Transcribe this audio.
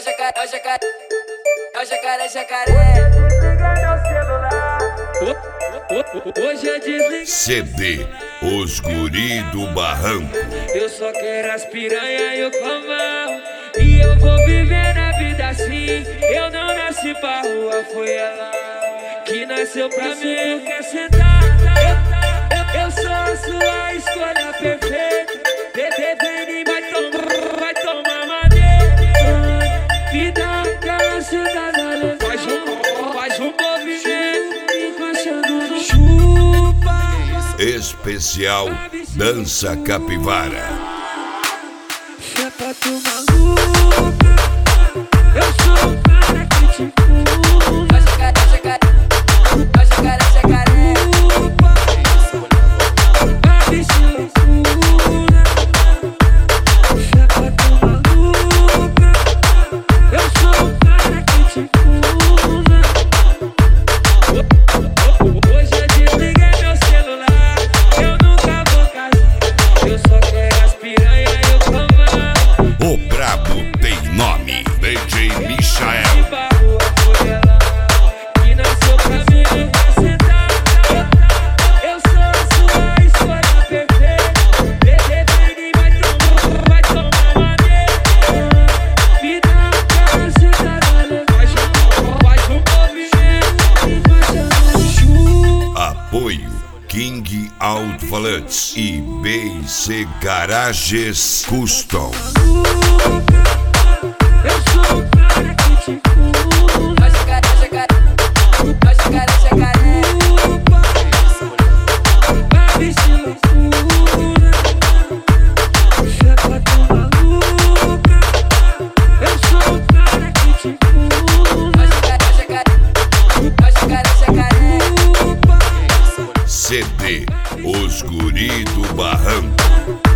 jacaré. Hoje eu desliguei CD Os Guri do Barranco. Eu só quero as piranha e o clamão, e eu vou viver na vida assim. Eu não nasci pra rua, foi ela que nasceu pra mim. Quer sentar? Eu sou a sua escolha perfeita. Bebê, vem e vai tomar maneira. Me dá aquela sentada, faz um movimento, encaixando no chupa. Especial Dança Capivara. Chapa tu maluca, eu sou o cara que te empurra. Jacaré. A bichinha pura. Chapa tu maluca, eu sou o cara que te empurra. Hoje eu desliguei meu celular, eu nunca vou casar. Eu só quero as piranha e o clamão. O brabo tem nome, DJ Michael. Eu sou a sua escolha perfeita. Bebê, vem e vai tomar maneira. Me dá aquela sentada, faz um movimento, encaixando no chuva. Apoio King Alto-Falantes e BC Garages Custom. Eu sou o cara que te empurra. Jacaré. A bichinha pura. Chapa tu maluca, eu sou o cara que te empurra. Jacaré. CD Os Guri do Barranco.